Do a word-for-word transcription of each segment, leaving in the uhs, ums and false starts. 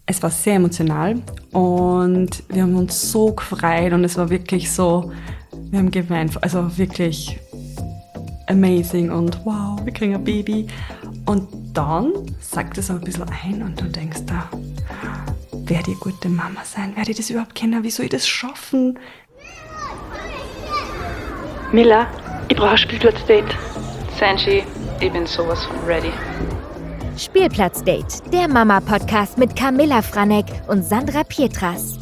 es war sehr emotional und wir haben uns so gefreut und es war wirklich so, wir haben geweint, also wirklich amazing und wow, wir kriegen ein Baby. Und dann sagt es auch ein bisschen ein und du denkst da, werde ich gute Mama sein? Werde ich das überhaupt kennen? Wie soll ich das schaffen? Mila, ich brauche ein Spielplatzdate. Sanji, ich bin sowas von ready. Spielplatzdate, der Mama-Podcast mit Camilla Franek und Sandra Pietras.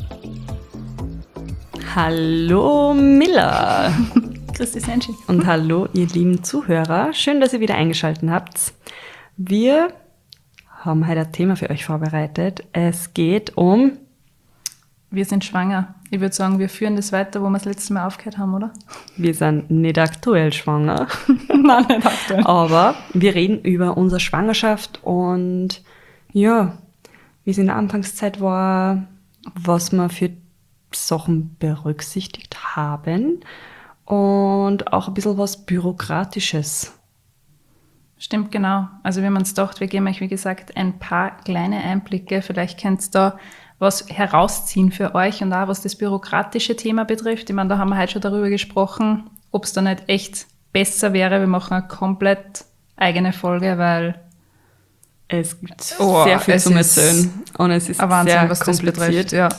Hallo Milla. Grüß dich, Sanji. Und hallo ihr lieben Zuhörer. Schön, dass ihr wieder eingeschaltet habt. Wir haben heute ein Thema für euch vorbereitet. Es geht um... Wir sind schwanger. Ich würde sagen, wir führen das weiter, wo wir das letzte Mal aufgehört haben, oder? Wir sind nicht aktuell schwanger. Nein, nicht aktuell. Aber wir reden über unsere Schwangerschaft und ja, wie es in der Anfangszeit war, was wir für Sachen berücksichtigt haben und auch ein bisschen was Bürokratisches. Stimmt, genau. Also wir haben uns gedacht, wir geben euch, wie gesagt, ein paar kleine Einblicke. Vielleicht könnt ihr da was herausziehen für euch und auch was das bürokratische Thema betrifft. Ich meine, da haben wir heute schon darüber gesprochen, ob es da nicht echt besser wäre. Wir machen eine komplett eigene Folge, weil es gibt oh, sehr viel es zu erzählen und es ist Wahnsinn, sehr was kompliziert. Das betrifft, ja.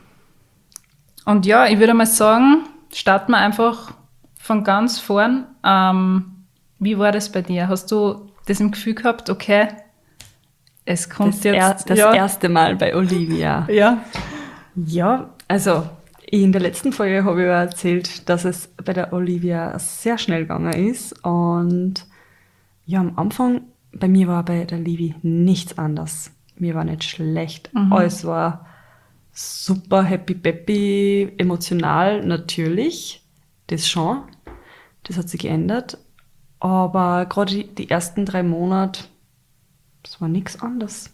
Und ja, ich würde mal sagen, starten wir einfach von ganz vorn. Ähm, wie war das bei dir? Hast du das im Gefühl gehabt, okay, es kommt das jetzt... Er, das ja. erste Mal bei Olivia. Ja. Ja, also in der letzten Folge habe ich ja erzählt, dass es bei der Olivia sehr schnell gegangen ist. Und ja, am Anfang, bei mir war bei der Livi nichts anders. Mir war nicht schlecht. Mhm. Alles war super happy peppy, emotional natürlich. Das schon. Das hat sich geändert. Aber gerade die, die ersten drei Monate, das war nichts anderes.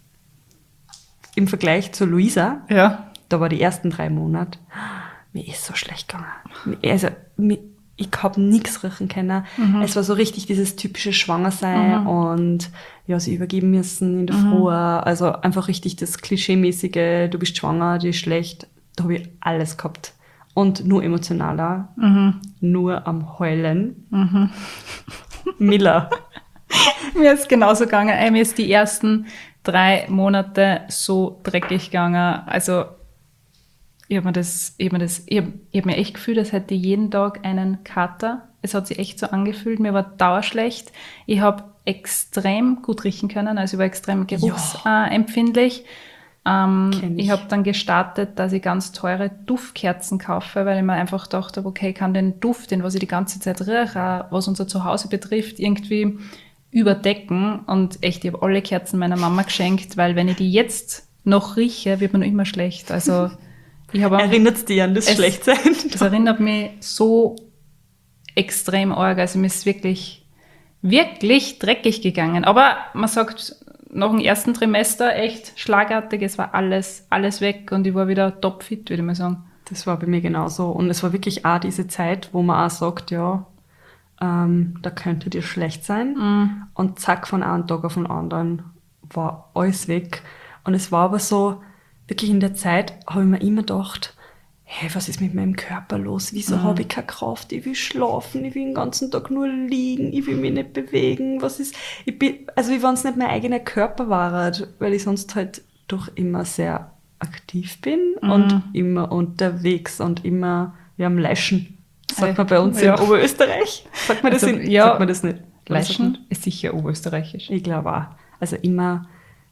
Im Vergleich zu Luisa, Ja. da war die ersten drei Monate, mir ist so schlecht gegangen. Also, mir, ich habe nichts riechen können. Mhm. Es war so richtig dieses typische Schwangersein mhm. und ja, sie übergeben müssen in der mhm. Früh. Also einfach richtig das Klischee-mäßige, du bist schwanger, dir ist schlecht. Da habe ich alles gehabt. Und nur emotionaler, mhm. nur am Heulen. Mhm. Miller. Mir ist genauso gegangen. Mir ist die ersten drei Monate so dreckig gegangen. Also ich habe mir das, ich habe mir das, ich habe, ich habe mir echt gefühlt, als hätte ich jeden Tag einen Kater. Es hat sich echt so angefühlt. Mir war dauerschlecht. Ich habe extrem gut riechen können. Also ich war extrem geruchsempfindlich. Ähm, ich ich habe dann gestartet, dass ich ganz teure Duftkerzen kaufe, weil ich mir einfach dachte, okay, ich kann den Duft, den was ich die ganze Zeit rieche, was unser Zuhause betrifft, irgendwie überdecken. Und echt, ich habe alle Kerzen meiner Mama geschenkt, weil wenn ich die jetzt noch rieche, wird mir noch immer schlecht. Also ich habe erinnert es dich an das es, Schlechtsein? Das erinnert mich so extrem arg. Also mir ist wirklich, wirklich dreckig gegangen. Aber man sagt, nach dem ersten Trimester echt schlagartig, es war alles, alles weg und ich war wieder topfit, würde ich mal sagen. Das war bei mir genauso. Und es war wirklich auch diese Zeit, wo man auch sagt, ja, ähm, da könnte dir schlecht sein. Mm. Und zack, von einem Tag auf den anderen war alles weg. Und es war aber so, wirklich in der Zeit habe ich mir immer gedacht, hey, was ist mit meinem Körper los? Wieso mm. habe ich keine Kraft? Ich will schlafen, ich will den ganzen Tag nur liegen, ich will mich nicht bewegen. Was ist, ich bin, also wie wenn es nicht mein eigener Körper war, weil ich sonst halt doch immer sehr aktiv bin mm. und immer unterwegs und immer, wir haben Leischen. Sagt man bei uns ja. in Oberösterreich? Sagt man das, also, in, ja, sagt man das nicht? Leischen ist sicher oberösterreichisch. Ich glaube auch. Also immer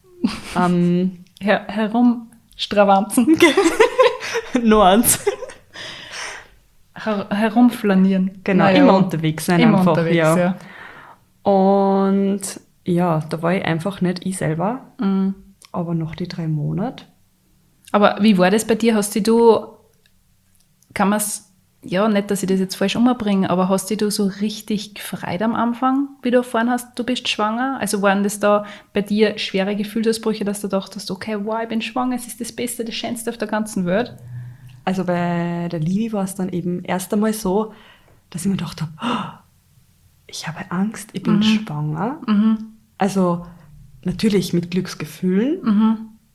ähm, Her- herumstravanzen. Nur eins. Her- herumflanieren. Genau, naja, immer unterwegs sein immer einfach. Unterwegs, ja. ja. Und ja, da war ich einfach nicht ich selber, mhm. aber noch die drei Monate. Aber wie war das bei dir? Hast du, kann man es, ja, nicht, dass ich das jetzt falsch umbringe, aber hast du so richtig gefreut am Anfang, wie du erfahren hast, du bist schwanger? Also waren das da bei dir schwere Gefühlsausbrüche, dass du dachtest, okay, wow, ich bin schwanger, es ist das Beste, das Schönste auf der ganzen Welt? Also bei der Livi war es dann eben erst einmal so, dass ich mir gedacht habe, oh, ich habe Angst, ich bin mhm. schwanger. Mhm. Also natürlich mit Glücksgefühlen. Mhm.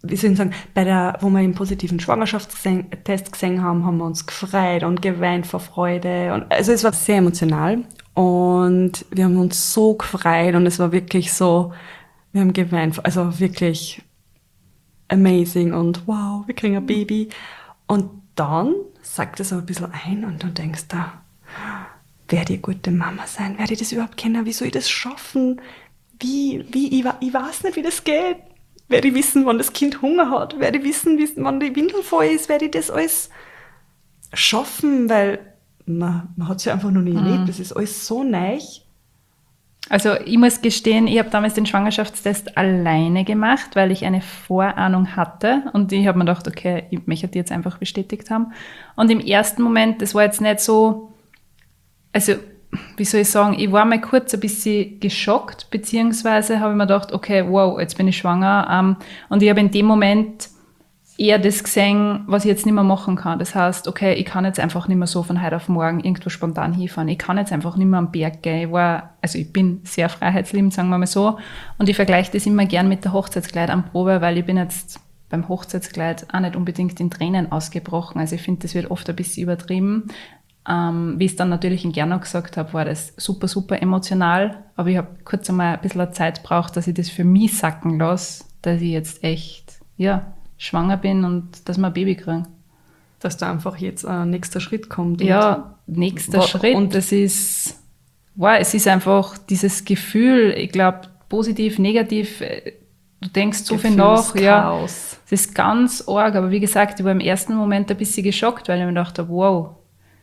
wie soll ich sagen, bei der, wo wir einen positiven Schwangerschaftstest gesehen haben, haben wir uns gefreut und geweint vor Freude. Und, also es war sehr emotional und wir haben uns so gefreut und es war wirklich so, wir haben geweint, also wirklich amazing und wow, wir kriegen ein Baby. Und dann sagt es aber ein bisschen ein und du denkst da, werde ich eine gute Mama sein? Werde ich das überhaupt kennen? Wie soll ich das schaffen? Wie, wie, ich, ich weiß nicht, wie das geht. Werde ich wissen, wann das Kind Hunger hat? Werde ich wissen, wann die Windel voll ist? Werde ich das alles schaffen? Weil man, man hat es ja einfach noch nie erlebt. Das ist alles so neu. Also ich muss gestehen, ich habe damals den Schwangerschaftstest alleine gemacht, weil ich eine Vorahnung hatte. Und ich habe mir gedacht, okay, ich möchte die jetzt einfach bestätigt haben. Und im ersten Moment, das war jetzt nicht so, also wie soll ich sagen, ich war mal kurz ein bisschen geschockt, beziehungsweise habe ich mir gedacht, okay, wow, jetzt bin ich schwanger. Ähm, und ich habe in dem Moment eher das gesehen, was ich jetzt nicht mehr machen kann. Das heißt, okay, ich kann jetzt einfach nicht mehr so von heute auf morgen irgendwo spontan hinfahren. Ich kann jetzt einfach nicht mehr am Berg gehen. Ich war, also ich bin sehr freiheitsliebend, sagen wir mal so. Und ich vergleiche das immer gern mit der Hochzeitskleid am Probe, weil ich bin jetzt beim Hochzeitskleid auch nicht unbedingt in Tränen ausgebrochen. Also ich finde, das wird oft ein bisschen übertrieben. Ähm, wie ich es dann natürlich in Gernau gesagt habe, war das super, super emotional. Aber ich habe kurz einmal ein bisschen Zeit gebraucht, dass ich das für mich sacken lasse, dass ich jetzt echt, ja, schwanger bin und dass wir ein Baby kriegen. Dass da einfach jetzt ein nächster Schritt kommt. Ja, nächster und, Schritt. Und es ist, wow, es ist einfach dieses Gefühl, ich glaube, positiv, negativ, du denkst so viel nach. Ja, es ist ganz arg. Aber wie gesagt, ich war im ersten Moment ein bisschen geschockt, weil ich mir dachte, wow,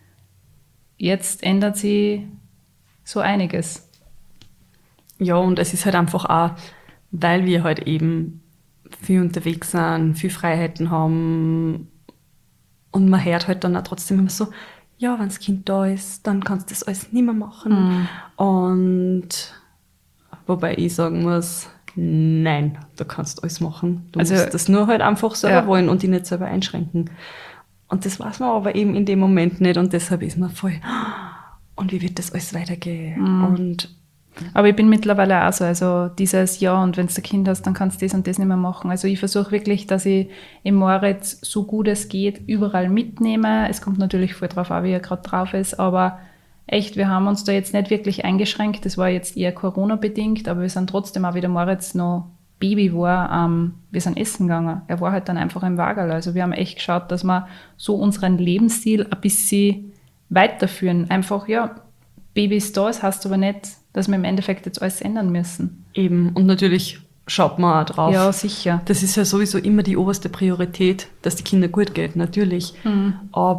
jetzt ändert sich so einiges. Ja, und es ist halt einfach auch, weil wir halt eben viel unterwegs sind, viel Freiheiten haben und man hört halt dann auch trotzdem immer so, ja, wenn das Kind da ist, dann kannst du das alles nicht mehr machen. Mhm. Und wobei ich sagen muss, nein, du kannst alles machen. Du also, musst das nur halt einfach selber ja. wollen und dich nicht selber einschränken. Und das weiß man aber eben in dem Moment nicht und deshalb ist man voll, und wie wird das alles weitergehen? Mhm. Und aber ich bin mittlerweile auch so, also dieses Jahr und wenn du ein Kind hast, dann kannst du das und das nicht mehr machen. Also ich versuche wirklich, dass ich im Moritz so gut es geht überall mitnehme. Es kommt natürlich voll drauf an, wie er gerade drauf ist, aber echt, wir haben uns da jetzt nicht wirklich eingeschränkt. Das war jetzt eher Corona-bedingt, aber wir sind trotzdem auch, wie der Moritz noch Baby war, ähm, wir sind essen gegangen. Er war halt dann einfach im Wagerl. Also wir haben echt geschaut, dass wir so unseren Lebensstil ein bisschen weiterführen. Einfach, ja, Baby ist da, das heißt aber nicht, dass wir im Endeffekt jetzt alles ändern müssen. Eben, und natürlich schaut man auch drauf. Ja, sicher. Das ist ja sowieso immer die oberste Priorität, dass die Kinder gut geht, natürlich. Mhm.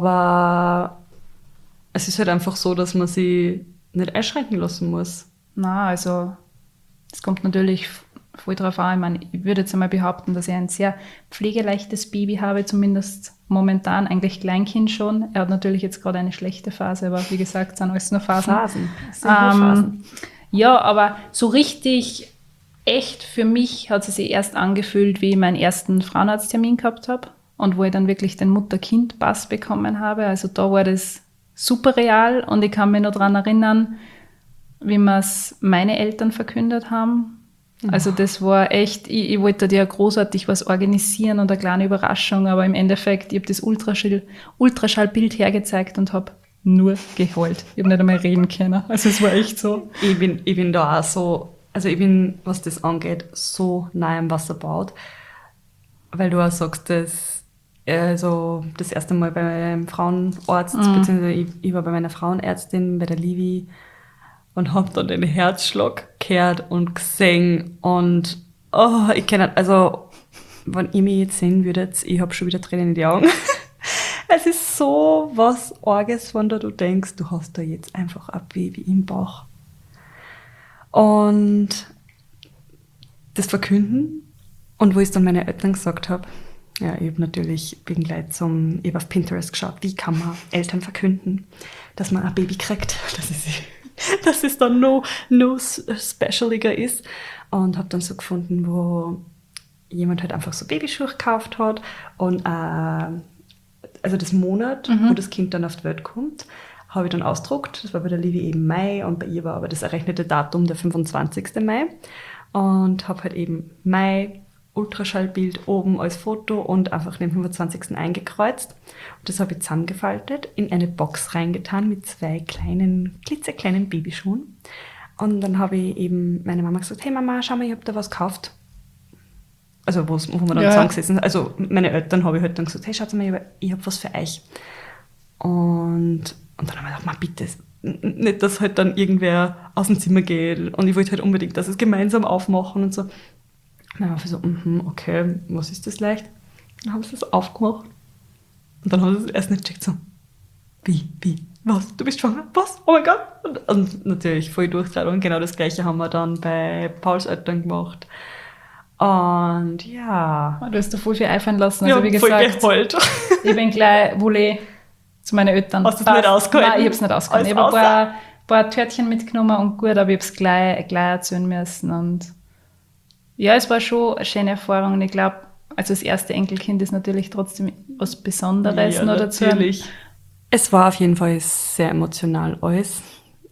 Aber es ist halt einfach so, dass man sie nicht einschränken lassen muss. Na, also es kommt natürlich voll drauf an. Ich meine, ich würde jetzt einmal behaupten, dass ich ein sehr pflegeleichtes Baby habe, zumindest momentan, eigentlich Kleinkind schon. Er hat natürlich jetzt gerade eine schlechte Phase, aber wie gesagt, sind alles nur Phasen. Phasen. Ähm, Phasen. Ja, aber so richtig echt für mich hat es sich erst angefühlt, wie ich meinen ersten Frauenarzttermin gehabt habe und wo ich dann wirklich den Mutter-Kind-Pass bekommen habe. Also da war das super real und ich kann mich noch daran erinnern, wie mir es meine Eltern verkündet haben. Also das war echt, ich, ich wollte dir ja großartig was organisieren und eine kleine Überraschung, aber im Endeffekt, ich habe das Ultraschall, Ultraschallbild hergezeigt und habe nur geheult. Ich habe nicht einmal reden können. Also es war echt so. Ich bin, ich bin da auch so, also ich bin, was das angeht, so nah am Wasserbaut, weil du auch sagst, dass also das erste Mal beim Frauenarzt, mhm. beziehungsweise ich, ich war bei meiner Frauenärztin, bei der Livi, und hab dann den Herzschlag gehört und gesehen und oh, ich kann nicht, also wenn ihr mich jetzt sehen würdet, ich habe schon wieder Tränen in die Augen. Es ist so was Arges, wenn du denkst, du hast da jetzt einfach ein Baby im Bauch. Und das Verkünden und wo ich es dann meine Eltern gesagt habe, ja, ich habe natürlich, bin gleich zum, ich habe auf Pinterest geschaut, wie kann man Eltern verkünden, dass man ein Baby kriegt, das ist dass es dann noch, noch specialiger ist. Und habe dann so gefunden, wo jemand halt einfach so Babyschuhe gekauft hat und äh, also das Monat, mhm. wo das Kind dann auf die Welt kommt, habe ich dann ausgedruckt. Das war bei der Livi eben Mai und bei ihr war aber das errechnete Datum der fünfundzwanzigsten Mai. Und habe halt eben Mai Ultraschallbild oben als Foto und einfach den fünfundzwanzigsten eingekreuzt. Und das habe ich zusammengefaltet, in eine Box reingetan mit zwei kleinen, klitzekleinen Babyschuhen. Und dann habe ich eben meine Mama gesagt, hey Mama, schau mal, ich habe da was gekauft. Also wo wir dann ja. zusammengesessen sind. Also meine Eltern habe ich halt dann gesagt, hey, schaut mal, ich habe, ich habe was für euch. Und, und dann haben wir gedacht, ma bitte, nicht, dass halt dann irgendwer aus dem Zimmer geht. Und ich wollte halt unbedingt, dass wir es gemeinsam aufmachen und so. Dann habe ich so, mm-hmm, okay, was ist das leicht? Dann haben sie es aufgemacht. Und dann haben sie es erst nicht gecheckt, so, wie, wie, was, du bist schwanger, was, oh mein Gott. Und, und natürlich voll durchgedreht. Und genau das Gleiche haben wir dann bei Pauls Eltern gemacht. Und ja. Du hast da voll viel einfallen lassen. Also ja, wie gesagt, voll geheult. Ich bin gleich wohl zu meinen Eltern. Hast du es nicht ausgehalten? Nein, ich habe es nicht ausgehalten. Ich habe ein paar, paar Törtchen mitgenommen und gut, aber ich habe es gleich, gleich erzählen müssen. Und ja, es war schon eine schöne Erfahrung. Und ich glaube, also das erste Enkelkind ist natürlich trotzdem was Besonderes. Ja, noch dazu. natürlich. Es war auf jeden Fall sehr emotional alles.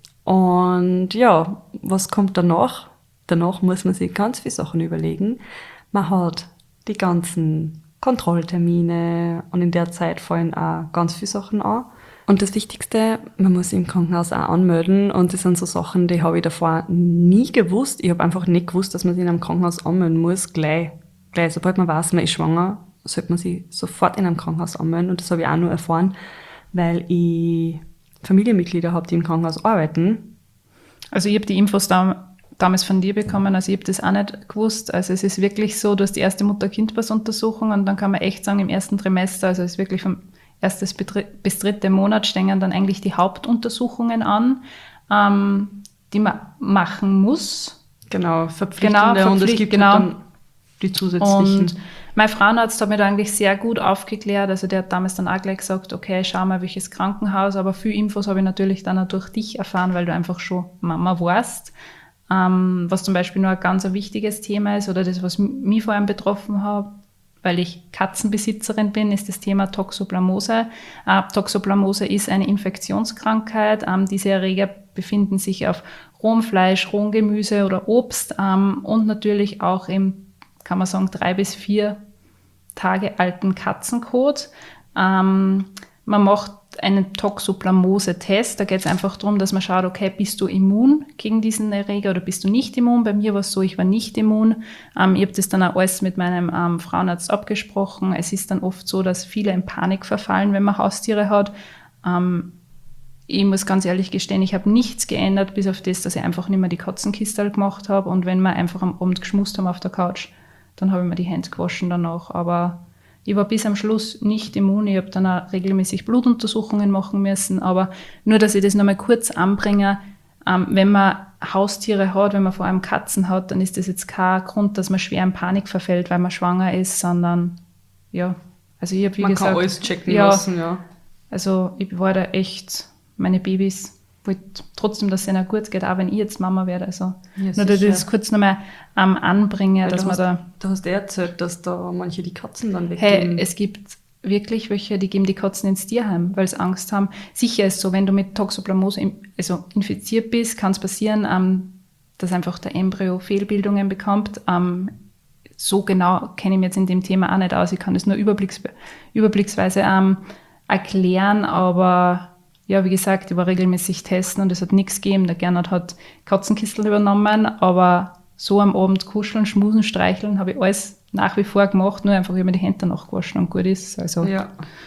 Und ja, was kommt danach? Danach muss man sich ganz viele Sachen überlegen. Man hat die ganzen Kontrolltermine und in der Zeit fallen auch ganz viele Sachen an. Und das Wichtigste, man muss sich im Krankenhaus auch anmelden und das sind so Sachen, die habe ich davor nie gewusst. Ich habe einfach nicht gewusst, dass man sich in einem Krankenhaus anmelden muss, gleich. gleich. Sobald man weiß, man ist schwanger, sollte man sich sofort in einem Krankenhaus anmelden und das habe ich auch nur erfahren, weil ich Familienmitglieder habe, die im Krankenhaus arbeiten. Also ich habe die Infos da damals von dir bekommen, also ich habe das auch nicht gewusst. Also es ist wirklich so, du hast die erste Mutter-Kind-Pass-Untersuchung und dann kann man echt sagen, im ersten Trimester, also es ist wirklich vom ersten bis dritten Monat stehen dann eigentlich die Hauptuntersuchungen an, ähm, die man machen muss. Genau, verpflichtende genau, verpflicht, und es gibt genau. dann die zusätzlichen. Und mein Frauenarzt hat mir da eigentlich sehr gut aufgeklärt, also der hat damals dann auch gleich gesagt, okay, schau mal, welches Krankenhaus, aber viel Infos habe ich natürlich dann auch durch dich erfahren, weil du einfach schon Mama warst. Ähm, was zum Beispiel nur ein ganz ein wichtiges Thema ist oder das, was mich vor allem betroffen hat, weil ich Katzenbesitzerin bin, ist das Thema Toxoplasmose. Äh, Toxoplasmose ist eine Infektionskrankheit. Ähm, diese Erreger befinden sich auf rohem Fleisch, rohem Gemüse oder Obst ähm, und natürlich auch im, kann man sagen, drei bis vier Tage alten Katzenkot. Ähm, man macht einen Toxoplasmose-Test. Da geht es einfach darum, dass man schaut, okay, bist du immun gegen diesen Erreger oder bist du nicht immun? Bei mir war es so, ich war nicht immun. Ähm, ich habe das dann auch alles mit meinem ähm, Frauenarzt abgesprochen. Es ist dann oft so, dass viele in Panik verfallen, wenn man Haustiere hat. Ähm, ich muss ganz ehrlich gestehen, ich habe nichts geändert, bis auf das, dass ich einfach nicht mehr die Katzenkistel gemacht habe. Und wenn wir einfach am Abend geschmust haben auf der Couch, dann habe ich mir die Hände gewaschen danach. Aber ich war bis am Schluss nicht immun. Ich habe dann auch regelmäßig Blutuntersuchungen machen müssen. Aber nur, dass ich das nochmal kurz anbringe, ähm, wenn man Haustiere hat, wenn man vor allem Katzen hat, dann ist das jetzt kein Grund, dass man schwer in Panik verfällt, weil man schwanger ist, sondern ja, also ich habe wie man gesagt... kann alles checken ja, lassen, ja. Also ich war da echt, meine Babys, wollte trotzdem, dass es ihnen gut geht, auch wenn ich jetzt Mama werde. Also Ja, nur, dass ich sicher. das kurz nochmal ähm, anbringe, Weil dass du man hast, da... Du hast ja erzählt, dass da manche die Katzen dann Hey, weggeben. es gibt wirklich welche, die geben die Katzen ins Tierheim, weil sie Angst haben. Sicher ist so, wenn du mit Toxoplasmose im- also infiziert bist, kann es passieren, ähm, dass einfach der Embryo Fehlbildungen bekommt. Ähm, so genau kenne ich mich jetzt in dem Thema auch nicht aus. Ich kann das nur überblicks, überblicksweise ähm, erklären, aber ja, wie gesagt, ich war regelmäßig testen und es hat nichts gegeben. Der Gernot hat Katzenkistel übernommen, aber so am Abend kuscheln, schmusen, streicheln, habe ich alles nach wie vor gemacht, nur einfach über die Hände danach gewaschen und gut ist. Also ja.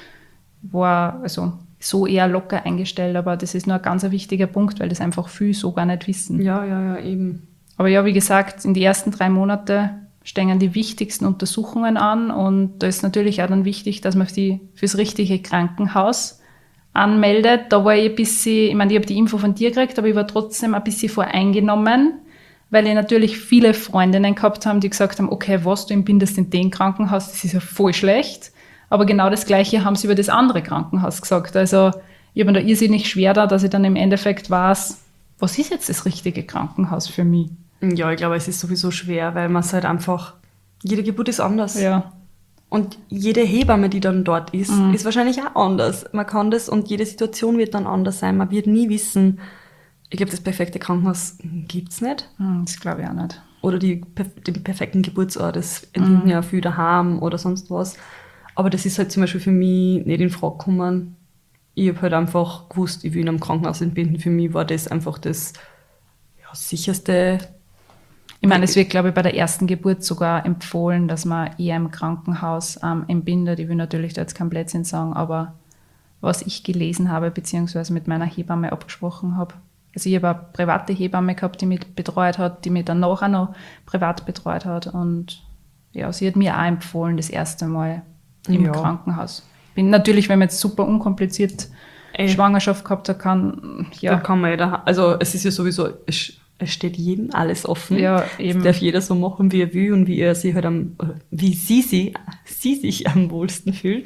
war also so eher locker eingestellt, aber das ist nur ein ganz wichtiger Punkt, weil das einfach viele so gar nicht wissen. ja, ja, ja, eben. Aber ja, wie gesagt, in die ersten drei Monate stehen die wichtigsten Untersuchungen an und da ist natürlich auch dann wichtig, dass man die fürs richtige Krankenhaus anmeldet. Da war ich ein bisschen, ich meine, ich habe die Info von dir gekriegt, aber ich war trotzdem ein bisschen voreingenommen, weil ich natürlich viele Freundinnen gehabt habe, die gesagt haben, okay, was, du entbindest in dem Krankenhaus, das ist ja voll schlecht. Aber genau das Gleiche haben sie über das andere Krankenhaus gesagt. Also ich habe mir da irrsinnig schwer da, dass ich dann im Endeffekt weiß, was ist jetzt das richtige Krankenhaus für mich? Ja, ich glaube, es ist sowieso schwer, weil man es halt einfach, jede Geburt ist anders. Ja. Und jede Hebamme, die dann dort ist, mhm. ist wahrscheinlich auch anders. Man kann das und jede Situation wird dann anders sein. Man wird nie wissen, ich glaube, das perfekte Krankenhaus gibt's nicht. Hm, das glaube ich auch nicht. oder die, den perfekten Geburtsort, das entwickeln Mhm. ja viel daheim oder sonst was. Aber das ist halt zum Beispiel für mich nicht in Frage gekommen. Ich habe halt einfach gewusst, ich will in einem Krankenhaus entbinden. Für mich war das einfach das ja, sicherste. Ich meine, es wird, glaube ich, bei der ersten Geburt sogar empfohlen, dass man eher im Krankenhaus ähm, entbindet. Ich will natürlich da jetzt kein Blödsinn sagen, aber was ich gelesen habe, beziehungsweise mit meiner Hebamme abgesprochen habe. Also ich habe eine private Hebamme gehabt, die mich betreut hat, die mich dann nachher noch privat betreut hat. Und ja, sie hat mir auch empfohlen, das erste Mal im Ja. Krankenhaus. Bin natürlich, wenn man jetzt super unkompliziert Ey. Schwangerschaft gehabt hat, kann, Da ja, kann man ja da, also es ist ja sowieso, es, es steht jedem alles offen. Ja, eben. Es darf jeder so machen, wie er will und wie er sich halt am, oder wie sie, sie, sie sich am wohlsten fühlt.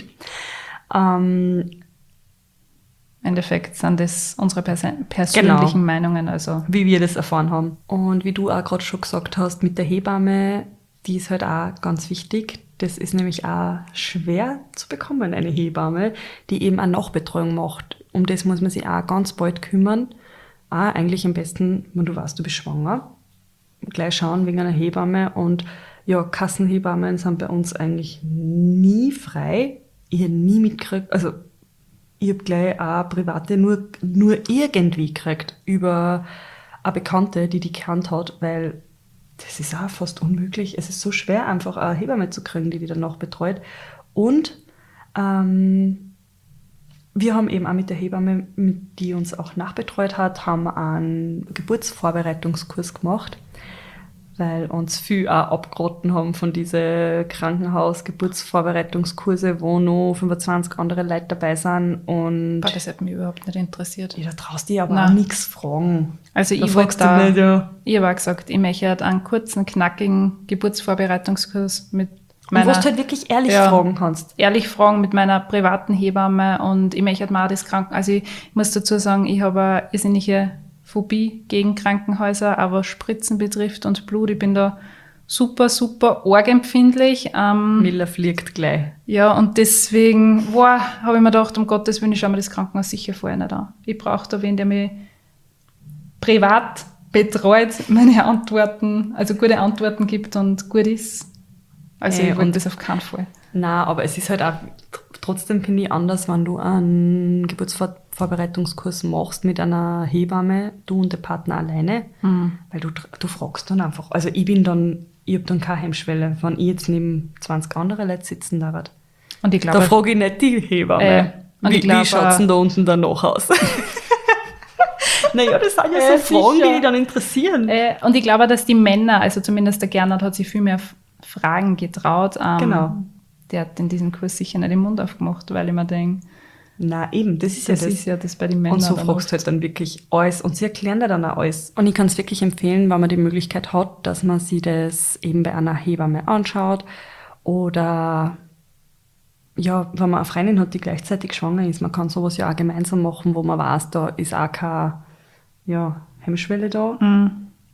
Ähm, im Endeffekt sind das unsere perse- persönlichen Genau. Meinungen. Also wie wir das erfahren haben. Und wie du auch gerade schon gesagt hast, mit der Hebamme, die ist halt auch ganz wichtig. Das ist nämlich auch schwer zu bekommen, eine Hebamme, die eben auch Nachbetreuung macht. Um das muss man sich auch ganz bald kümmern. Auch eigentlich am besten, wenn du weißt, du bist schwanger, gleich schauen wegen einer Hebamme. Und ja, Kassenhebammen sind bei uns eigentlich nie frei. Ich habe nie mitgekriegt, also ich habe gleich auch private nur, nur irgendwie gekriegt über eine Bekannte, die die gekannt hat, weil das ist auch fast unmöglich. Es ist so schwer, einfach eine Hebamme zu kriegen, die die danach betreut. Und ähm, wir haben eben auch mit der Hebamme, mit die uns auch nachbetreut hat, haben einen Geburtsvorbereitungskurs gemacht, weil uns viel auch abgeraten haben von diesen Krankenhaus-Geburtsvorbereitungskurse, wo noch fünfundzwanzig andere Leute dabei sind. Und boah, das hat mich überhaupt nicht interessiert. ja, da traust du dich aber Nein. auch nichts fragen. Also Da ich fragst wollte du da, nicht, ja. ich habe auch gesagt, ich möchte halt einen kurzen, knackigen Geburtsvorbereitungskurs mit Und meiner, wo du halt wirklich ehrlich Ja. fragen kannst. ehrlich fragen mit meiner privaten Hebamme und ich möchte halt mal auch das Kranken, also ich muss dazu sagen, ich habe eine irrsinnige Phobie gegen Krankenhäuser, aber was Spritzen betrifft und Blut, ich bin da super, super arg empfindlich. Ähm, Miller fliegt gleich. Ja, und deswegen, boah, habe ich mir gedacht, um Gottes Willen, ich schaue mir das Krankenhaus sicher vorher nicht an. Ich brauche da wen, der mich privat betreut, meine Antworten, also gute Antworten gibt und gut ist. Also Ey, ich wollte und- das auf keinen Fall. Na, aber es ist halt auch tr- trotzdem, finde ich, anders, wenn du einen Geburtsvorbereitungskurs machst mit einer Hebamme, du und der Partner alleine, weil du, tr- du fragst dann einfach. Also ich bin dann, ich habe dann keine Hemmschwelle, wenn ich jetzt neben zwanzig andere Leute sitzen darf. Und ich Da glaube, frage ich nicht die Hebamme. Äh, und wie ich glaub, wie schaut es denn da unten danach aus? Naja, das sind ja Äh, so Fragen, sicher. die dich dann interessieren. äh, und ich glaube, dass die Männer, also zumindest der Gernot hat sich viel mehr F- Fragen getraut. Ähm, Genau. Der hat in diesem Kurs sicher nicht den Mund aufgemacht, weil ich mir denke, Na eben, das ist das, ja das. ist ja das bei den Männern. Und so dann fragst du halt dann wirklich alles. Und sie erklären dir dann auch alles. Und ich kann es wirklich empfehlen, wenn man die Möglichkeit hat, dass man sich das eben bei einer Hebamme anschaut. Oder ja, wenn man eine Freundin hat, die gleichzeitig schwanger ist. Man kann sowas ja auch gemeinsam machen, wo man weiß, da ist auch keine ja, Hemmschwelle da. Mhm.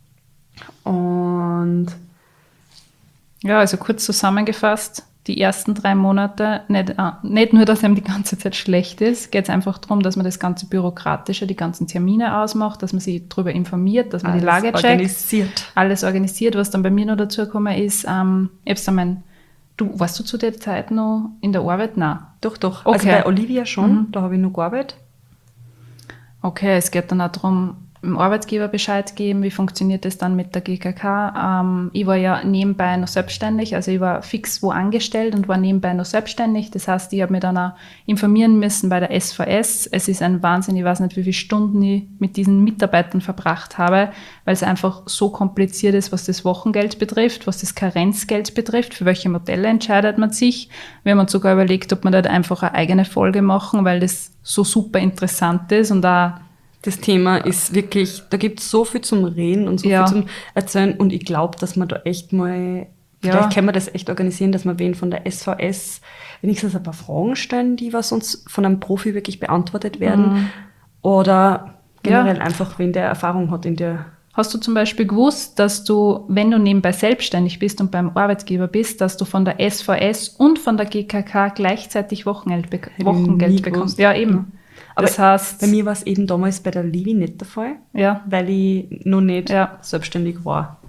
Und Ja, also kurz zusammengefasst, die ersten drei Monate, nicht, äh, nicht nur, dass einem die ganze Zeit schlecht ist, geht es einfach darum, dass man das ganze Bürokratische, die ganzen Termine ausmacht, dass man sich darüber informiert, dass man die alles Lage checkt, organisiert. alles organisiert. Was dann bei mir noch dazu gekommen ist, ähm, ich hab's dann mein, du, warst du zu der Zeit noch in der Arbeit? Nein. Doch, doch. Also Okay. bei Olivia schon, da habe ich noch gearbeitet. Okay, es geht dann auch darum, dem Arbeitgeber Bescheid geben, wie funktioniert das dann mit der G K K. Ähm, ich war ja nebenbei noch selbstständig, also ich war fix wo angestellt und war nebenbei noch selbstständig. Das heißt, ich habe mich dann auch informieren müssen bei der S V S. Es ist ein Wahnsinn, ich weiß nicht, wie viele Stunden ich mit diesen Mitarbeitern verbracht habe, weil es einfach so kompliziert ist, was das Wochengeld betrifft, was das Karenzgeld betrifft, für welche Modelle entscheidet man sich. Wir haben uns sogar überlegt, ob wir da einfach eine eigene Folge machen, weil das so super interessant ist und da Das Thema ist wirklich, da gibt es so viel zum Reden und so Ja. viel zum Erzählen. Und ich glaube, dass man da echt mal, vielleicht Ja. können wir das echt organisieren, dass wir wen von der S V S wenigstens ein paar Fragen stellen, die was uns von einem Profi wirklich beantwortet werden. Oder generell Ja. einfach, wen der Erfahrung hat in der. Hast du zum Beispiel gewusst, dass du, wenn du nebenbei selbstständig bist und beim Arbeitgeber bist, dass du von der S V S und von der G K K gleichzeitig Wochengeld, bek- ich nie Wochengeld gewusst. bekommst? Ja, eben. Aber das heißt, Bei mir war es eben damals bei der Livi nicht der Fall, ja, weil ich noch nicht Ja. selbstständig war.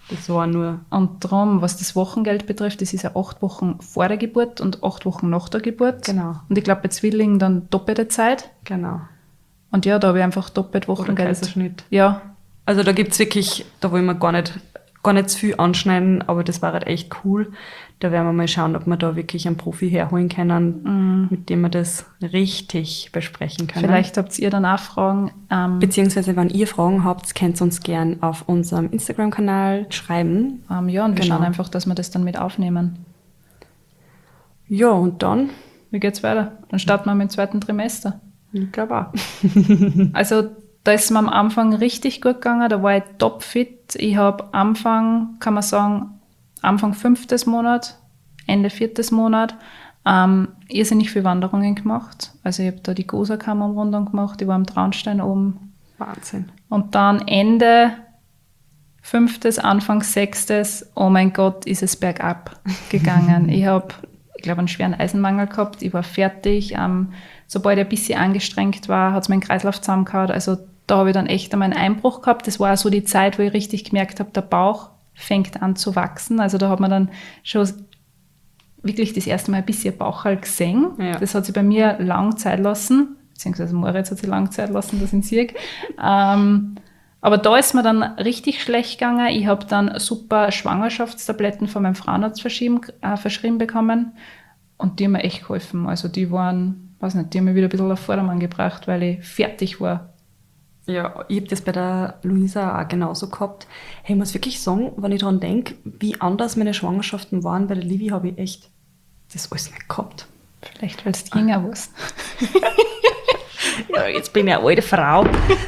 Das war nur... Und darum, was das Wochengeld betrifft, das ist ja acht Wochen vor der Geburt und acht Wochen nach der Geburt. Genau. Und ich glaube, bei Zwillingen dann doppelte Zeit. Genau. Und ja, da habe ich einfach doppelt Oder Wochengeld. Kaiserschnitt. Ja, Also da gibt's wirklich, da wollen wir gar nicht, gar nicht zu viel anschneiden, aber das war halt echt cool. Da werden wir mal schauen, ob wir da wirklich einen Profi herholen können, mm. mit dem wir das richtig besprechen können. vielleicht habt ihr dann auch Fragen. Ähm, Beziehungsweise, wenn ihr Fragen habt, könnt ihr uns gern auf unserem Instagram-Kanal schreiben. ähm, ja, und wir Genau. schauen einfach, dass wir das dann mit aufnehmen. Ja, und dann, Wie geht's weiter? Dann starten wir mit dem zweiten Trimester. ich glaube auch. Also da ist mir am Anfang richtig gut gegangen, da war ich topfit. Ich habe Anfang, kann man sagen, Anfang fünftes Monat, Ende viertes Monat, ähm, irrsinnig viele Wanderungen gemacht. Also ich habe da die Gosa-Kammerumrundung gemacht, ich war am Traunstein oben. Wahnsinn. Und dann Ende fünftes, Anfang sechstes, oh mein Gott, ist es bergab gegangen. ich habe, ich glaube, einen schweren Eisenmangel gehabt, ich war fertig. Ähm, sobald ich ein bisschen angestrengt war, hat es meinen Kreislauf zusammengehauen. Also da habe ich dann echt einmal einen Einbruch gehabt. Das war so die Zeit, wo ich richtig gemerkt habe, der Bauch fängt an zu wachsen. Also da hat man dann schon wirklich das erste Mal ein bisschen Bauchhalt gesehen. Ja. Das hat sich bei mir lang Zeit lassen, beziehungsweise Moritz hat sich lang Zeit lassen, das in Sieg. Ähm, aber da ist mir dann richtig schlecht gegangen. Ich habe dann super Schwangerschaftstabletten von meinem Frauenarzt verschrieben, äh, verschrieben bekommen und die haben mir echt geholfen. Also die waren, weiß nicht, die haben mich wieder ein bisschen auf Vordermann gebracht, weil ich fertig war. Ja, ich habe das bei der Luisa auch genauso gehabt. Hey, ich muss wirklich sagen, wenn ich daran denke, wie anders meine Schwangerschaften waren, bei der Livi habe ich echt das alles nicht gehabt. Vielleicht, weil es jünger warst. Ja, jetzt bin ich eine alte Frau.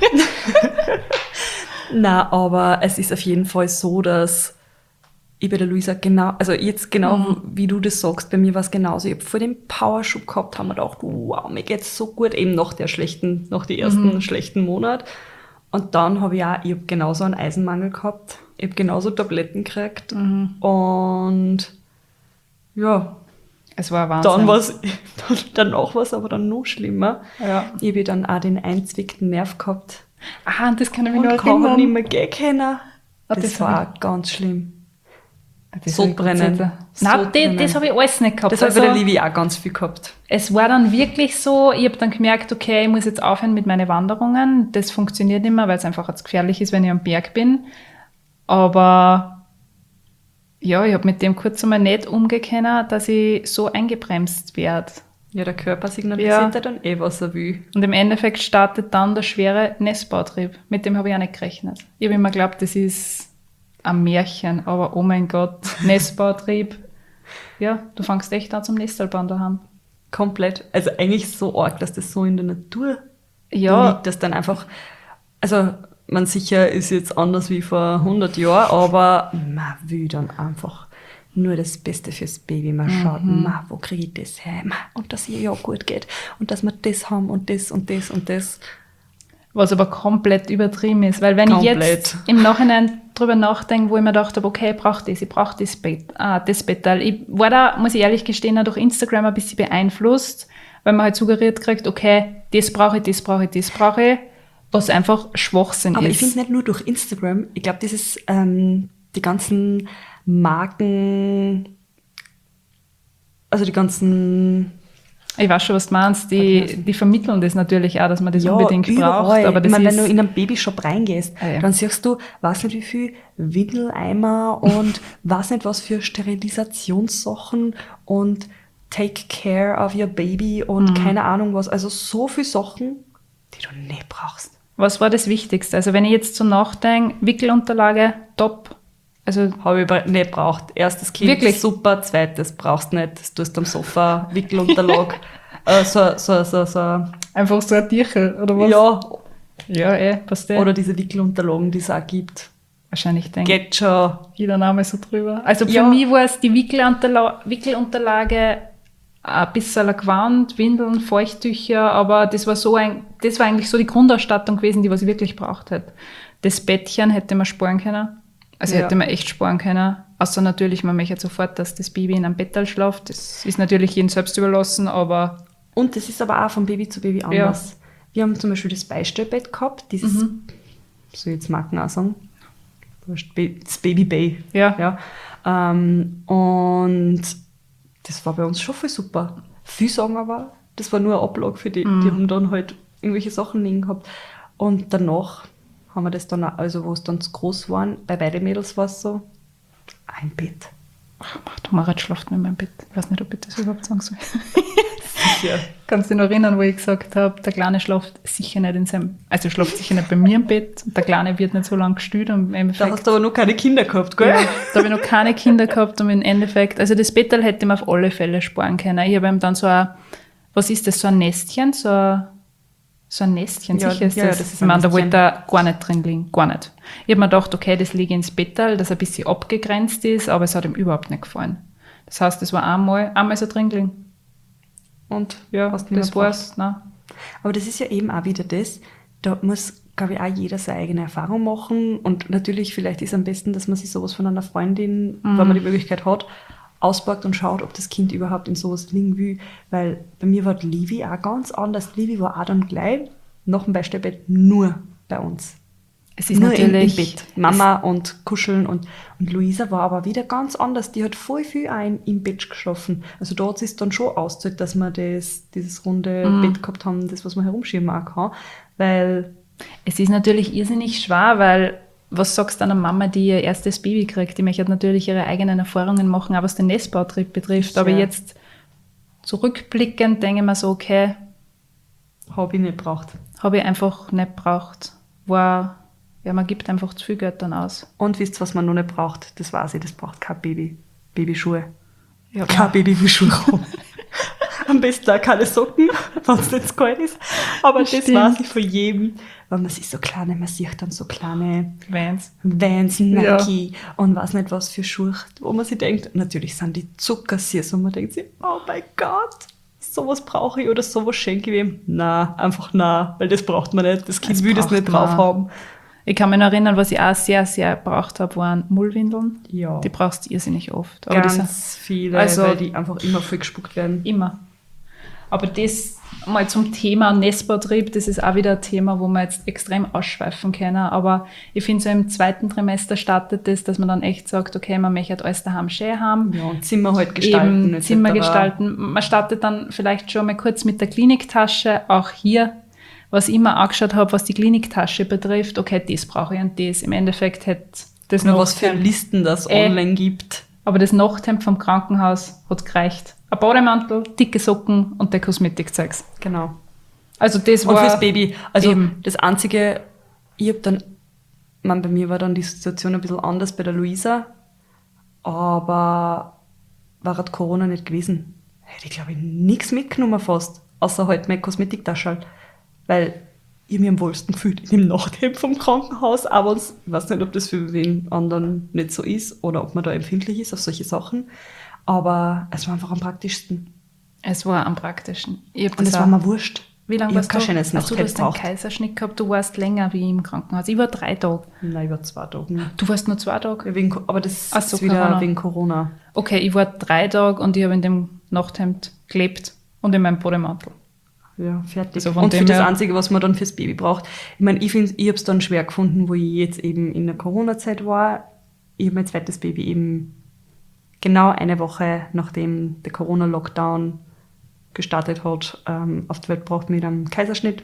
Nein, aber es ist auf jeden Fall so, dass ich bei der Luisa genau, also jetzt genau Mhm. wie du das sagst, bei mir war es genauso. Ich habe vor dem Powerschub gehabt, haben wir gedacht, wow, mir geht's so gut, eben nach der schlechten, nach den ersten Mhm. schlechten Monat. Und dann habe ich auch, ich habe genauso einen Eisenmangel gehabt, ich habe genauso Tabletten gekriegt Mhm. und ja, Es war ein Wahnsinn. dann war's, dann, danach war es aber dann noch schlimmer. Ja. Ich habe dann auch den einzwickten Nerv gehabt. Ah, und das kann ich mich Und noch kann erinnern. nicht mehr gehen können. Ah, Das, das war hab auch ganz schlimm. Das So hab ich Gott sei brennen. Dank- So Nein, das, brennen. das habe ich alles nicht gehabt. Das habe ich bei der Also, Livi auch ganz viel gehabt. es war dann wirklich so, ich habe dann gemerkt, okay, ich muss jetzt aufhören mit meinen Wanderungen. Das funktioniert nicht mehr, weil es einfach jetzt gefährlich ist, wenn ich am Berg bin. Aber ja, ich habe mit dem kurz einmal nicht umgehen, dass ich so eingebremst werde. Ja, der Körper signalisiert Ja. ja dann eh, was er will. Und im Endeffekt startet dann der schwere Nestbautrieb. Mit dem habe ich auch nicht gerechnet. Ich habe immer geglaubt, das ist ein Märchen, aber oh mein Gott, Nestbautrieb. Ja, du fängst echt an zum Nestelbauen daheim. Komplett. Also eigentlich so arg, dass das so in der Natur Ja, liegt, dass dann einfach, also man sicher ist jetzt anders wie vor hundert Jahren, aber man will dann einfach nur das Beste fürs Baby. Man schaut, ma, wo kriege ich das her? Ma, und dass ihr ja gut geht und dass wir das haben und das und das und das. was aber komplett übertrieben ist, weil wenn Komplett. ich jetzt im Nachhinein drüber nachdenke, wo ich mir gedacht habe, okay, ich brauche das, ich brauche das Bett, ah, das Bettal. Ich war da, muss ich ehrlich gestehen, auch durch Instagram ein bisschen beeinflusst, weil man halt suggeriert kriegt, okay, das brauche ich, das brauche ich, das brauche ich, was einfach Schwachsinn Aber ist. ich finde nicht nur durch Instagram, ich glaube, dieses, ähm, die ganzen Marken, also die ganzen Ich weiß schon, was du meinst. Die, die vermitteln das natürlich auch, dass man das unbedingt überall. braucht. Aber das ich meine, ist, wenn du in einen Babyshop reingehst, Ah, ja. dann siehst du, weiß nicht wie viel Windeleimer und weiß nicht was für Sterilisationssachen und take care of your baby und Mhm. keine Ahnung was. Also so viele Sachen, die du nicht brauchst. was war das Wichtigste? Also wenn ich jetzt so nachdenke, Wickelunterlage, top. Also Habe ich bra- nicht braucht. Erstes Kind, Wirklich? super. Zweites brauchst nicht. Das tust du am Sofa, Wickelunterlag. äh, so, so, so, so. einfach so ein Tierchen, oder was? Ja, Ja, eh, passt eh. oder diese Wickelunterlagen, die es auch gibt. Wahrscheinlich denke Geht schon. jeder Name so drüber. Also für Ja. mich war es die Wickelunterla- Wickelunterlage, ein bisschen ein Gewand, Windeln, Feuchttücher, aber das war so ein, das war eigentlich so die Grundausstattung gewesen, die was ich wirklich braucht hätte. Das Bettchen hätte man sparen können. Also Ja. hätte man echt sparen können. Außer natürlich, man möchte sofort, dass das Baby in einem Bettal schläft. Das ist natürlich jedem selbst überlassen, aber Und das ist aber auch von Baby zu Baby anders. Wir haben zum Beispiel das Beistellbett gehabt, dieses, Mhm. soll ich jetzt Marken auch sagen? das Baby Bay. Ja. Ja. Ähm, und das war bei uns schon voll super. Viele sagen aber, das war nur eine Ablage für die. Mhm. Die haben dann halt irgendwelche Sachen liegen gehabt. Und danach haben wir das dann auch, also wo es dann zu groß waren, bei beiden Mädels war es so, ein Bett. Ach, der Marat schlaft in meinem Bett. Ich weiß nicht, ob ich das überhaupt sagen soll. Sicher. Kannst du dich noch erinnern, wo ich gesagt habe, der Kleine schläft sicher nicht in seinem, also schläft sicher nicht bei mir im Bett. Und der Kleine wird nicht so lange gestüt. Und im Da Endeffekt, hast du aber noch keine Kinder gehabt, gell? ja, da habe ich noch keine Kinder gehabt und im Endeffekt, also das Bettel hätte ich mir auf alle Fälle sparen können. Ich habe ihm dann so ein, was ist das, so ein Nestchen, so ein, so ein Nestchen, Ja, sicher ist ja, das. ja, das ist Ich ein meine, da Nestchen. wollte er gar nicht drin liegen, gar nicht. Ich habe mir gedacht, okay, das liege ins Bettel, das ein bisschen abgegrenzt ist, aber es hat ihm überhaupt nicht gefallen. Das heißt, das war einmal, einmal so drin gelegen. Und Ja, hast nicht das mehr war's. Nein. Aber das ist ja eben auch wieder das, da muss, glaube ich, auch jeder seine eigene Erfahrung machen. Und natürlich, vielleicht ist es am besten, dass man sich sowas von einer Freundin, Mhm. wenn man die Möglichkeit hat, auspackt und schaut, ob das Kind überhaupt in sowas liegen will. Weil bei mir war die Livi auch ganz anders. Die Livi war auch dann gleich nach dem Beistellbett nur bei uns. Es ist nur natürlich im, im Bett. Mama und Kuscheln. Und, und Luisa war aber wieder ganz anders. Die hat voll viel ein im Bett geschlafen. Also dort ist es dann schon ausgezahlt, dass wir das, dieses runde Mhm. Bett gehabt haben, das, was man herumschieben auch kann. Weil, Es ist natürlich irrsinnig schwer, weil was sagst du einer Mama, die ihr erstes Baby kriegt? Die möchte natürlich ihre eigenen Erfahrungen machen, auch was den Nestbautrieb betrifft. Aber Ja. jetzt zurückblickend denke ich mir so, okay, habe ich nicht gebraucht. habe ich einfach nicht braucht. War, ja, man gibt einfach zu viel Geld dann aus. Und wisst ihr, was man noch nicht braucht? Das weiß ich, das braucht kein Baby. Babyschuhe. Ja, Kein Babyschuhe haben. Am besten auch keine Socken, wenn es nicht zu kalt ist. Aber das Stimmt. weiß ich von jedem. Weil man sieht so kleine, man sieht dann so kleine Vans. Vans, Nike und weiß nicht was für Schuhe, wo man sich denkt, natürlich sind die zuckersüß und man denkt sich, oh mein Gott, sowas brauche ich oder sowas schenke ich ihm. Na, einfach na, weil das braucht man nicht. Das Kind Das will das braucht nicht drauf man. haben. Ich kann mich noch erinnern, was ich auch sehr, sehr gebraucht habe, waren Mullwindeln. Ja. Die brauchst du irrsinnig oft. Aber die sind Ganz viele, also- weil die einfach immer voll gespuckt werden. immer. Aber das mal zum Thema Nestbautrieb, das ist auch wieder ein Thema, wo wir jetzt extrem ausschweifen können. Aber ich finde, so im zweiten Trimester startet das, dass man dann echt sagt, okay, man möchte alles daheim schön haben. Ja, und Zimmer halt gestalten. Eben et Zimmer cetera. gestalten. Man startet dann vielleicht schon mal kurz mit der Kliniktasche. Auch hier, was ich immer angeschaut habe, was die Kliniktasche betrifft, okay, das brauche ich und das. Im Endeffekt hätte das Nur was für Nachthemd- Listen das Äh. online gibt. aber das Nachthemd vom Krankenhaus hat gereicht. Ein Bademantel, dicke Socken und der Kosmetikzeugs. Genau. Also das Und war fürs Baby. Also eben. das Einzige, ich habe dann, man, bei mir war dann die Situation ein bisschen anders bei der Luisa, aber war halt Corona nicht gewesen. Hätte ich, glaube ich, nichts mitgenommen fast, außer halt meine Kosmetiktasche. Weil ich mich am wohlsten gefühlt in dem Nachthemd vom Krankenhaus, aber ich weiß nicht, ob das für wen anderen nicht so ist oder ob man da empfindlich ist auf solche Sachen. Aber es war einfach am praktischsten. Es war am praktischen. Ich hab Und das es auch- war mir wurscht. Wie lange ich warst hab kein du? schönes Achso, du Nachthemd hast einen gebraucht. Kaiserschnitt gehabt, du warst länger wie im Krankenhaus. Ich war drei Tage. Nein, über zwei Tage. nur. Du warst nur zwei Tage? Ja, wegen, Co- aber das Ach so, ist wieder Corona. wegen Corona. Okay, ich war drei Tage und ich habe in dem Nachthemd gelebt und in meinem Bademantel. Ja, fertig. Also von und für dem das her- Einzige, was man dann fürs Baby braucht. Ich meine, ich, find- ich habe es dann schwer gefunden, wo ich jetzt eben in der Corona-Zeit war. Ich habe mein zweites Baby eben genau eine Woche, nachdem der Corona-Lockdown gestartet hat, ähm, auf die Welt gebracht mit einem Kaiserschnitt.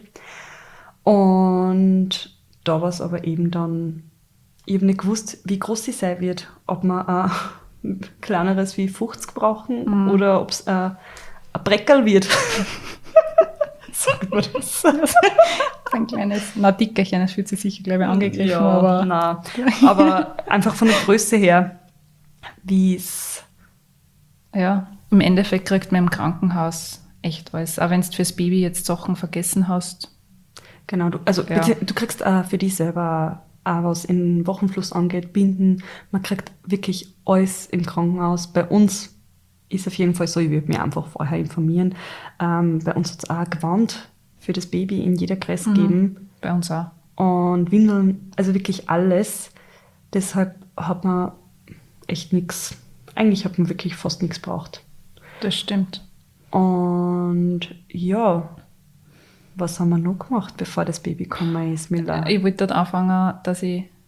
Und da war es aber eben dann, ich habe nicht gewusst, wie groß sie sein wird. Ob wir ein kleineres wie fünfzig brauchen Mhm. oder ob es ein Breckerl wird. Sagt man das? Ein kleines, na Dickerchen, das fühlt sich sicher, glaube ich, angegriffen, ja, aber nein. Aber einfach von der Größe her, wie es. ja, im Endeffekt kriegt man im Krankenhaus echt alles. Auch wenn du fürs Baby jetzt Sachen vergessen hast. Genau, du, also Ja. bezieh- du kriegst auch für dich selber auch was in Wochenfluss angeht, Binden. Man kriegt wirklich alles im Krankenhaus. Bei uns ist auf jeden Fall so, ich würde mich einfach vorher informieren. Ähm, bei uns hat es auch Gewand für das Baby in jeder Größe Mhm. gegeben. Bei uns auch. Und Windeln, also wirklich alles. Deshalb hat man echt nichts, eigentlich hat man wirklich fast nichts braucht. Das stimmt. Und ja, was haben wir noch gemacht, bevor das Baby gekommen ist, Miller? Ich wollte dort anfangen, dass ich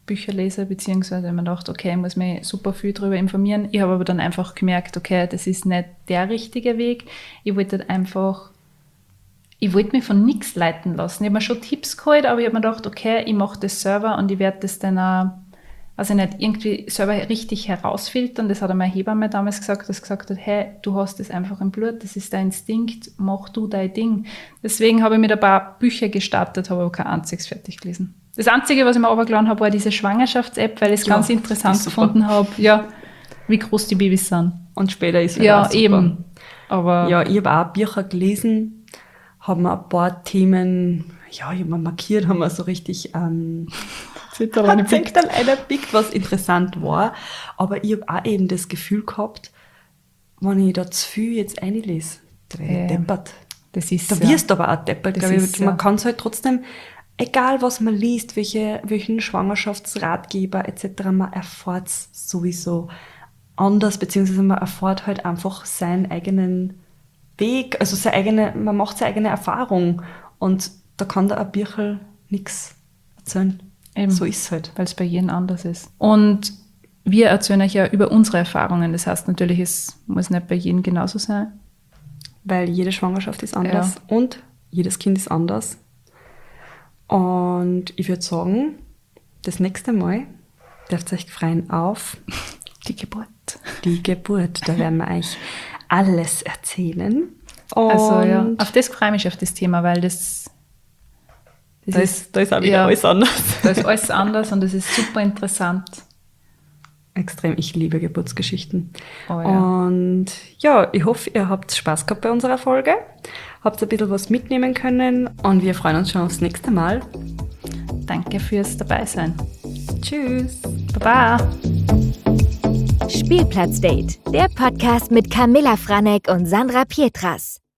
Bücher lese, beziehungsweise wenn man dachte, okay, ich muss mich super viel darüber informieren. Ich habe aber dann einfach gemerkt, okay, das ist nicht der richtige Weg. Ich wollte halt einfach, ich wollte mich von nichts leiten lassen. Ich habe mir schon Tipps geholt, aber ich habe mir gedacht, okay, ich mache das selber und ich werde das dann auch, also nicht irgendwie selber richtig herausfiltern. Das hat meine Hebamme damals gesagt, dass gesagt hat, hey, du hast das einfach im Blut, das ist dein Instinkt, mach du dein Ding. Deswegen habe ich mit ein paar Bücher gestartet, habe aber kein einziges fertig gelesen. Das Einzige, was ich mir runtergeladen habe, war diese Schwangerschafts-App, weil ich es Ja, ganz interessant gefunden habe, ja, wie groß die Babys sind. Und später ist es Ja, auch super. eben. Aber Ja, ich habe auch Bücher gelesen, habe mir ein paar Themen, ja, ich habe mir markiert, haben wir so richtig ähm, Zettel Zettel eingepickt, was interessant war. Aber ich habe auch eben das Gefühl gehabt, wenn ich da zu viel jetzt einlese, da werde ich Ähm, deppert. das ist Da ja. wirst du aber auch deppert, Das glaube ich. ist Man ja. kann es halt trotzdem, egal was man liest, welche, welchen Schwangerschaftsratgeber et cetera, man erfährt es sowieso anders, beziehungsweise man erfährt halt einfach seinen eigenen Weg, also seine eigene, man macht seine eigene Erfahrung und da kann der ein Bücherl nichts erzählen. Eben. So ist es halt. Weil es bei jedem anders ist. Und wir erzählen euch ja über unsere Erfahrungen. Das heißt natürlich, es muss nicht bei jedem genauso sein. Weil jede Schwangerschaft ist anders und jedes Kind ist anders. Und ich würde sagen, das nächste Mal dürft ihr euch freuen auf Die Geburt. die Geburt. Da werden wir euch alles erzählen. Und Also ja, auf das freue ich mich, auf das Thema, weil das, das da, ist, da ist auch wieder ja, alles anders. Da ist alles anders und das ist super interessant. Extrem, ich liebe Geburtsgeschichten. Oh ja. Und ja, ich hoffe, ihr habt Spaß gehabt bei unserer Folge. Habt ein bisschen was mitnehmen können und wir freuen uns schon aufs nächste Mal. Danke fürs Dabeisein. Tschüss. Baba. Spielplatzdate, der Podcast mit Camilla Franek und Sandra Pietras.